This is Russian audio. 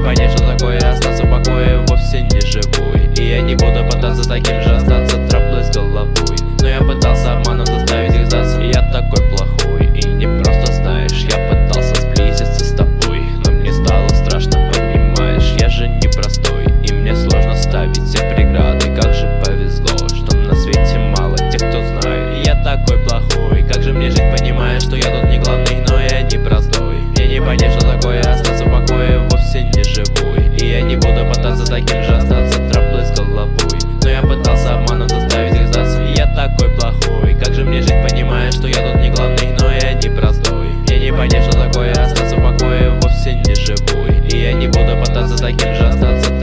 понять, что такое остаться в покое вовсе не живой. И я не буду пытаться таким же остаться, траблы с головой. Но я пытался обманом заставить их сдаться. Я такой плохой и не просто знаешь. Я пытался сблизиться с тобой, но мне стало страшно, понимаешь. Я же непростой, и мне сложно ставить все преграды. Как же повезло, что на свете мало тех, кто знает. Я такой плохой, как же мне жить, понимая, что я тут не главный, но я непростой. Мне не понять, что такое остаться в покое вовсе не живой. И я не буду пытаться таким же остаться, траблы с головой. Но я пытался обманом заставить их сдаться. Я такой плохой, как же мне жить, понимая, что я тут не главный, но я непростой. Мне не понять, что такое остаться в покое вовсе не живой. И я не буду пытаться таким же остаться,